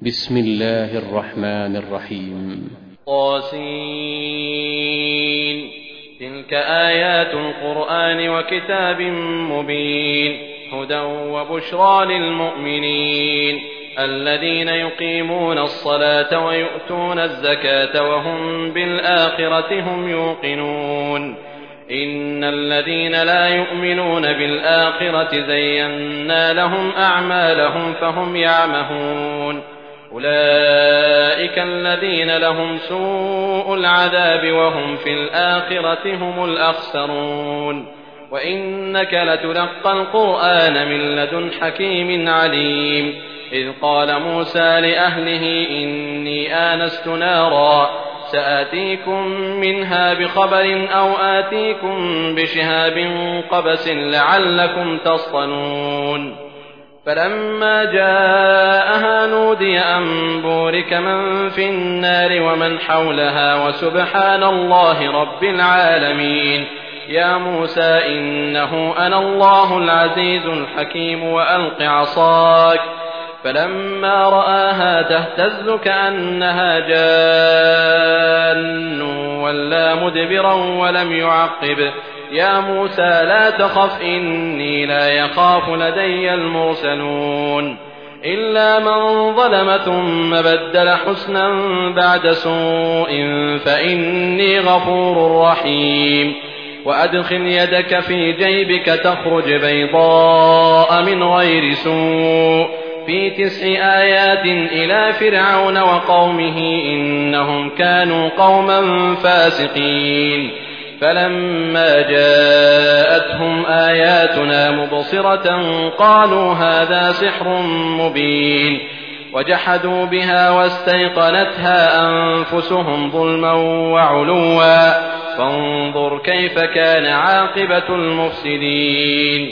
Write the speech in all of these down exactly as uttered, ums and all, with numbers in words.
بسم الله الرحمن الرحيم. طاسين. تلك آيات القرآن وكتاب مبين، هدى وبشرى للمؤمنين الذين يقيمون الصلاة ويؤتون الزكاة وهم بالآخرة هم يوقنون. إن الذين لا يؤمنون بالآخرة زينا لهم أعمالهم فهم يعمهون. أولئك الذين لهم سوء العذاب وهم في الآخرة هم الأخسرون. وإنك لتلقى القرآن من لدن حكيم عليم. إذ قال موسى لأهله إني آنست نارا سآتيكم منها بخبر أو آتيكم بشهاب قبس لعلكم تصطلون. فلما جاءها نودي أن بورك من في النار ومن حولها وسبحان الله رب العالمين. يا موسى إنه أنا الله العزيز الحكيم وألق عصاك. فلما رآها تهتز كأنها جان ولا مدبرا ولم يعقب. يا موسى لا تخف إني لا يخاف لدي المرسلون. إلا من ظلم ثم بدل حسنا بعد سوء فإني غفور رحيم. وأدخل يدك في جيبك تخرج بيضاء من غير سوء في تسع آيات إلى فرعون وقومه إنهم كانوا قوما فاسقين. فلما جاءتهم آياتنا مبصرة قالوا هذا سحر مبين. وجحدوا بها واستيقنتها أنفسهم ظلما وعلوا فانظر كيف كان عاقبة المفسدين.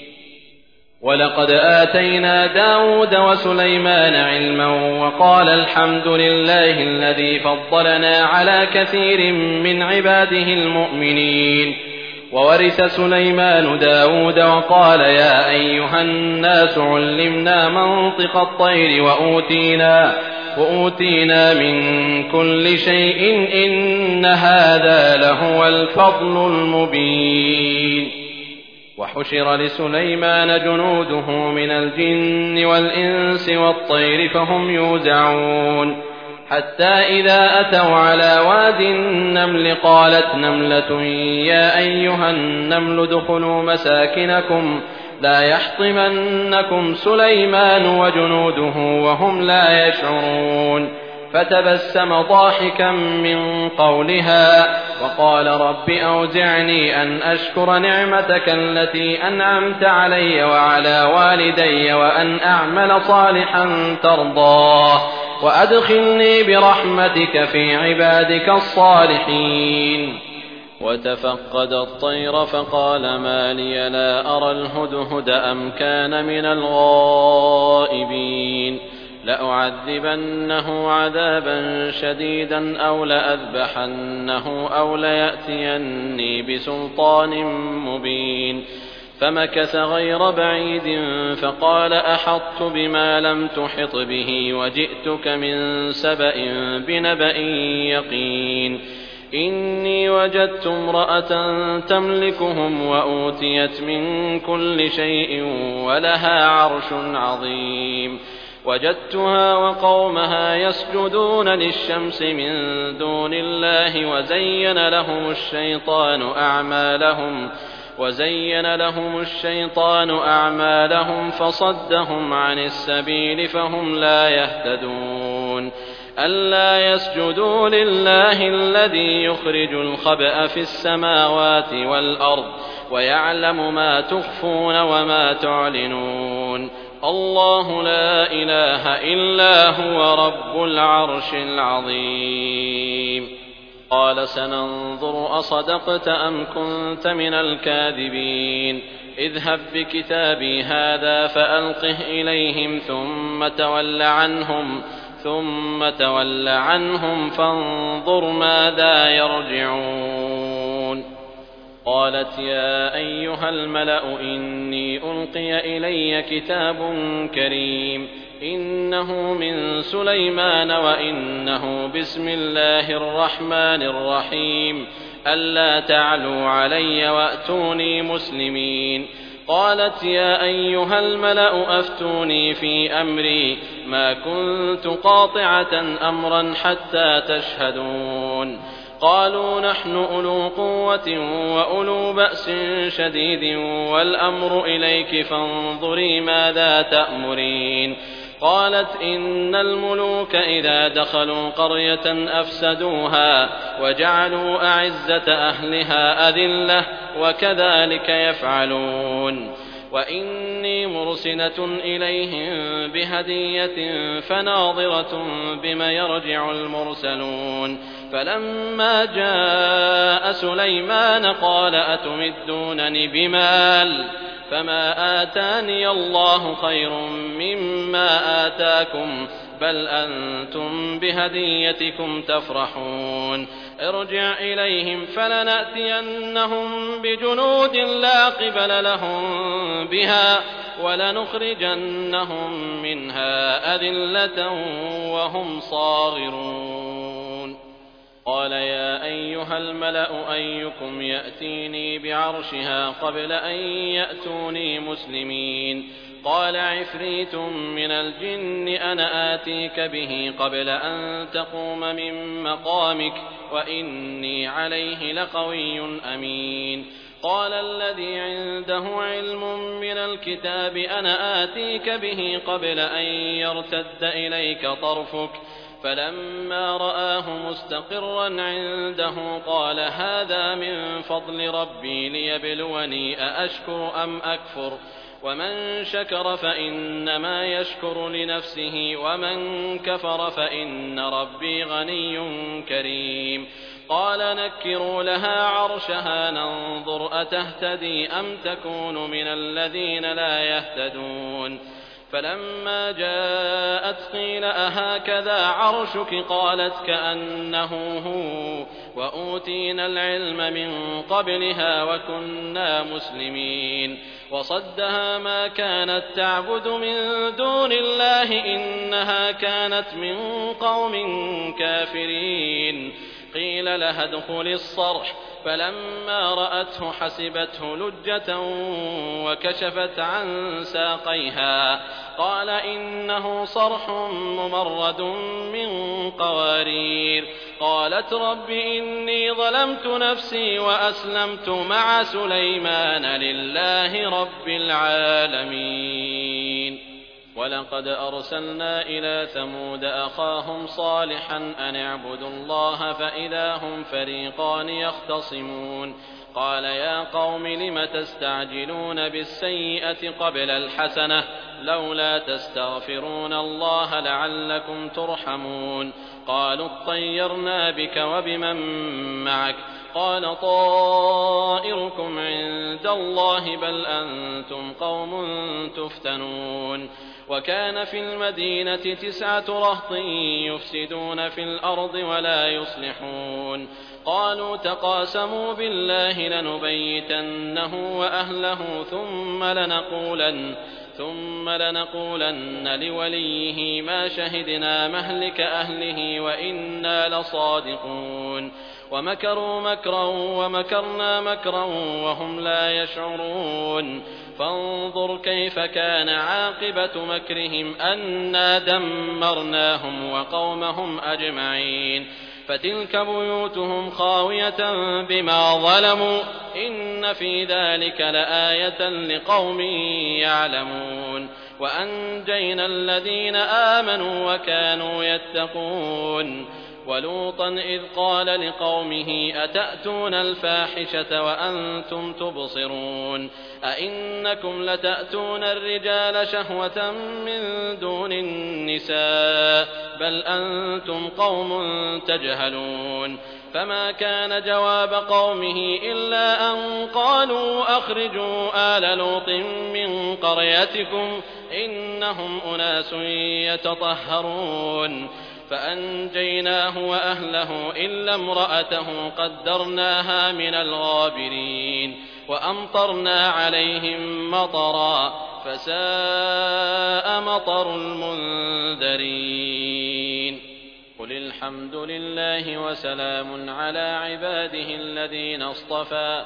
ولقد آتينا داود وسليمان علما وقال الحمد لله الذي فضلنا على كثير من عباده المؤمنين. وورث سليمان داود وقال يا أيها الناس علمنا منطق الطير وأوتينا, وأوتينا من كل شيء إن هذا لهو الفضل المبين. وحشر لسليمان جنوده من الجن والإنس والطير فهم يوزعون. حتى إذا أتوا على واد النمل قالت نملة يا أيها النمل ادخلوا مساكنكم لا يحطمنكم سليمان وجنوده وهم لا يشعرون. فتبسم ضاحكا من قولها وقال رب أوزعني أن أشكر نعمتك التي أنعمت علي وعلى والدي وأن أعمل صالحا ترضاه وأدخلني برحمتك في عبادك الصالحين. وتفقد الطير فقال ما لي لا أرى الهدهد أم كان من الغائبين. لأعذبنه عذابا شديدا أو لأذبحنه أو ليأتيني بسلطان مبين. فمكث غير بعيد فقال أحطت بما لم تحط به وجئتك من سبأ بنبأ يقين. إني وجدت امرأة تملكهم وأوتيت من كل شيء ولها عرش عظيم. وجدتها وقومها يسجدون للشمس من دون الله وزين لهم الشيطان أعمالهم وزين لهم الشيطان أعمالهم فصدهم عن السبيل فهم لا يهتدون. ألا يسجدوا لله الذي يخرج الخبأ في السماوات والأرض ويعلم ما تخفون وما تعلنون. الله لا إله إلا هو رب العرش العظيم. قال سننظر أصدقت أم كنت من الكاذبين. اذهب بكتابي هذا فألقه إليهم ثم تول عنهم ثم تول عنهم فانظر ماذا يرجعون. قالت يا أيها الملأ إني ألقي إلي كتاب كريم إنه من سليمان وإنه بسم الله الرحمن الرحيم ألا تعلوا علي وأتوني مسلمين. قالت يا أيها الملأ أفتوني في أمري ما كنت قاطعة أمرا حتى تشهدون. قالوا نحن أولو قوة وأولو بأس شديد والأمر إليك فانظري ماذا تأمرين. قالت إن الملوك إذا دخلوا قرية أفسدوها وجعلوا أعزة أهلها أذلة وكذلك يفعلون. وإني مرسلة إليهم بهدية فناظرة بما يرجع المرسلون. فلما جاء سليمان قال أتمدونني بمال فما آتاني الله خير مما آتاكم بل أنتم بهديتكم تفرحون. ارجع إليهم فلنأتينهم بجنود لا قبل لهم بها ولنخرجنهم منها أذلة وهم صاغرون. قال يا أيها الملأ أيكم يأتيني بعرشها قبل أن يأتوني مسلمين. قال عفريت من الجن أنا آتيك به قبل أن تقوم من مقامك وإني عليه لقوي أمين. قال الذي عنده علم من الكتاب أنا آتيك به قبل أن يرتد إليك طرفك فلما رآه مستقرا عنده قال هذا من فضل ربي ليبلوني أأشكر أم أكفر ومن شكر فإنما يشكر لنفسه ومن كفر فإن ربي غني كريم. قال نكروا لها عرشها ننظر أتهتدي أم تكون من الذين لا يهتدون. فلما جاءت قيل أهكذا عرشك قالت كأنه هو وأوتينا العلم من قبلها وكنا مسلمين. وصدها ما كانت تعبد من دون الله إنها كانت من قوم كافرين. قيل لها ادخل الصرح فلما رأته حسبته لجة وكشفت عن ساقيها قال إنه صرح ممرد من قوارير. قالت رب إني ظلمت نفسي وأسلمت مع سليمان لله رب العالمين. ولقد أرسلنا إلى ثمود أخاهم صالحا أن اعبدوا الله فإذا هم فريقان يختصمون. قال يا قوم لم تستعجلون بالسيئة قبل الحسنة لولا تستغفرون الله لعلكم ترحمون. قالوا اطيرنا بك وبمن معك قال طائركم عند الله بل أنتم قوم تفتنون. وكان في المدينة تسعة رهط يفسدون في الأرض ولا يصلحون. قالوا تقاسموا بالله لنبيتنه وأهله ثم لنقولن ثم لنقولن لوليه ما شهدنا مهلك أهله وإنا لصادقون. ومكروا مكرا ومكرنا مكرا وهم لا يشعرون. فانظر كيف كان عاقبة مكرهم أنا دمرناهم وقومهم أجمعين. فتلك بيوتهم خاوية بما ظلموا إن في ذلك لآية لقوم يعلمون. وأنجينا الذين آمنوا وكانوا يتقون. ولوطا إذ قال لقومه أتأتون الفاحشة وأنتم تبصرون أئنكم لتأتون الرجال شهوة من دون النساء بل أنتم قوم تجهلون. فما كان جواب قومه إلا أن قالوا أخرجوا آل لوط من قريتكم إنهم أناس يتطهرون. فأنجيناه وأهله إلا امرأته قدرناها من الغابرين. وأمطرنا عليهم مطرا فساء مطر المنذرين قل الحمد لله وسلام على عباده الذين اصطفى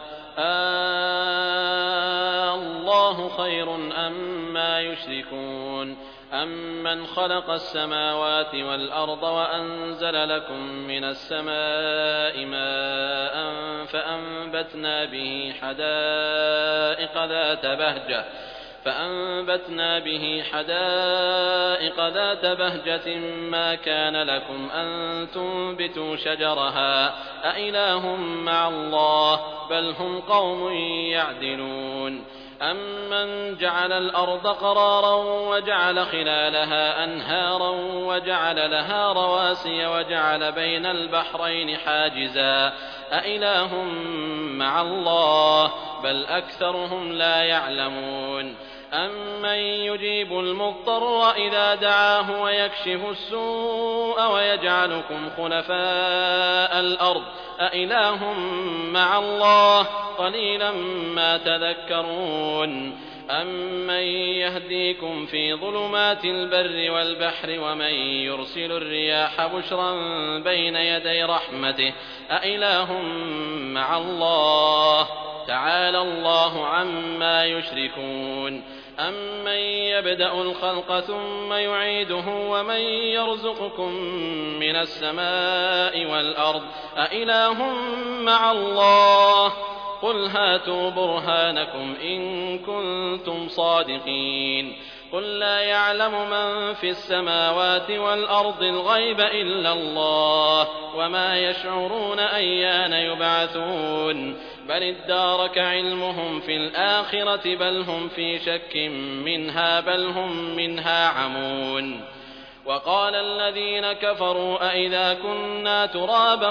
آه الله خير أما يشركون أمن خلق السماوات والأرض وأنزل لكم من السماء ماء فأنبتنا به حدائق ذات بهجة فأنبتنا به حدائق ذات بهجة ما كان لكم أن تنبتوا شجرها أإله مع الله بل هم قوم يعدلون أمن جعل الأرض قرارا وجعل خلالها أنهارا وجعل لها رواسي وجعل بين البحرين حاجزا أإله مع الله بل أكثرهم لا يعلمون أمن يجيب المضطر إذا دعاه ويكشف السوء ويجعلكم خلفاء الأرض أإله مع الله قليلا ما تذكرون أمن يهديكم في ظلمات البر والبحر ومن يرسل الرياح بشرا بين يدي رحمته أإله مع الله تعالى الله عما يشركون أمن يبدأ الخلق ثم يعيده ومن يرزقكم من السماء والأرض أإله مع الله قل هاتوا برهانكم إن كنتم صادقين قل لا يعلم من في السماوات والأرض الغيب إلا الله وما يشعرون أيان يبعثون بل ادارك علمهم في الآخرة بل هم في شك منها بل هم منها عمون وقال الذين كفروا أئذا كنا ترابا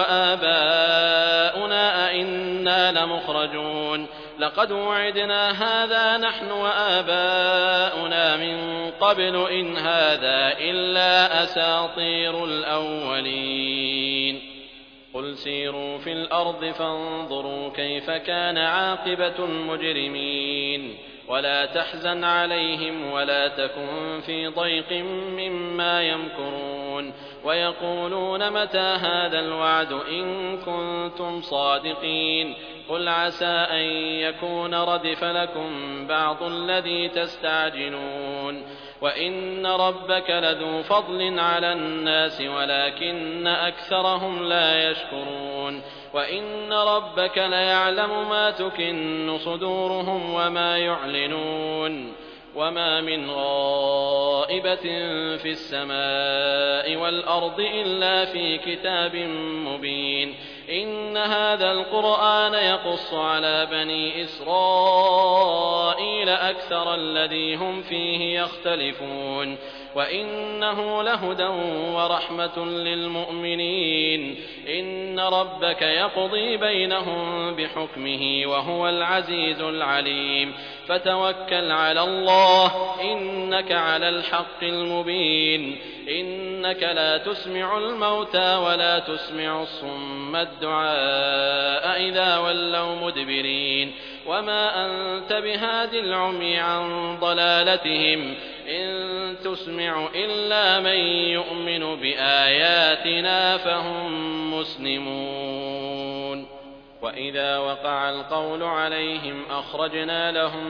وآباؤنا أئنا لمخرجون لقد وعدنا هذا نحن وآباؤنا من قبل إن هذا إلا أساطير الأولين قل سيروا في الأرض فانظروا كيف كان عاقبة المجرمين ولا تحزن عليهم ولا تكن في ضيق مما يمكرون ويقولون متى هذا الوعد إن كنتم صادقين قل عسى أن يكون ردف لكم بعض الذي تستعجلون وإن ربك لذو فضل على الناس ولكن أكثرهم لا يشكرون وإن ربك ليعلم ما تكن صدورهم وما يعلنون وما من غائبة في السماء والأرض إلا في كتاب مبين إن هذا القرآن يقص على بني إسرائيل أكثر الذي هم فيه يختلفون وإنه لهدى ورحمة للمؤمنين إن ربك يقضي بينهم بحكمه وهو العزيز العليم فتوكل على الله إنك على الحق المبين إنك لا تسمع الموتى ولا تسمع الصم الدعاء إذا ولوا مدبرين وما أنت بهاد العمي عن ضلالتهم إن تسمع إلا من يؤمن بآياتنا فهم مسلمون وإذا وقع القول عليهم أخرجنا لهم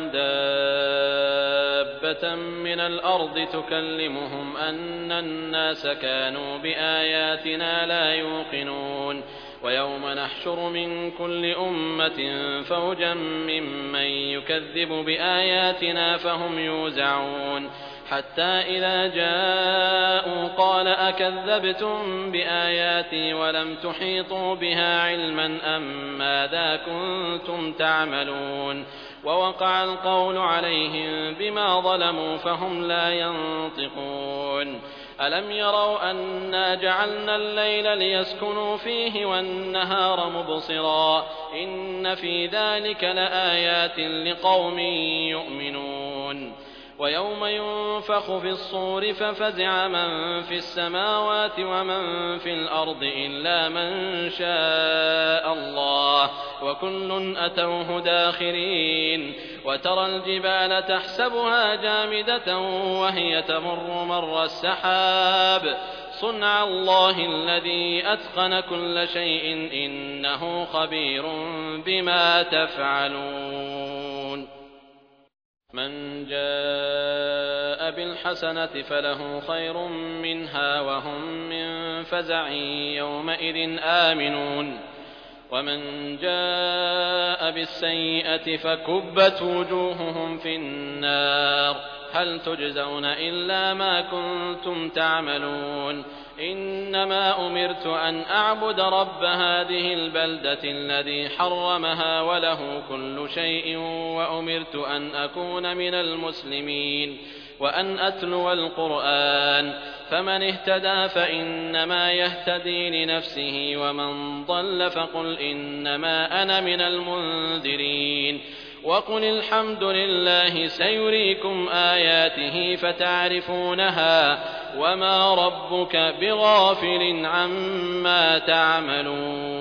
دابة من الأرض تكلمهم أن الناس كانوا بآياتنا لا يوقنون ويوم نحشر من كل أمة فوجا ممن يكذب بآياتنا فهم يوزعون حتى إذا جاءوا قال أكذبتم بآياتي ولم تحيطوا بها علما أم ماذا كنتم تعملون ووقع القول عليهم بما ظلموا فهم لا ينطقون ألم يروا أنا جعلنا الليل ليسكنوا فيه والنهار مبصرا إن في ذلك لآيات لقوم يؤمنون ويوم ينفخ في الصور ففزع من في السماوات ومن في الأرض إلا من شاء الله وكل أتوه داخرين وترى الجبال تحسبها جامدة وهي تمر مر السحاب صنع الله الذي أتقن كل شيء إنه خبير بما تفعلون من جاء بالحسنة فله خير منها وهم من فزع يومئذ آمنون ومن جاء بالسيئة فكبت وجوههم في النار هل تجزون إلا ما كنتم تعملون إنما أمرت أن أعبد رب هذه البلدة الذي حرمها وله كل شيء وأمرت أن أكون من المسلمين وأن أتلو القرآن فمن اهتدى فإنما يهتدي لنفسه ومن ضل فقل إنما أنا من المنذرين وقل الحمد لله سيريكم آياته فتعرفونها وما ربك بغافل عما تعملون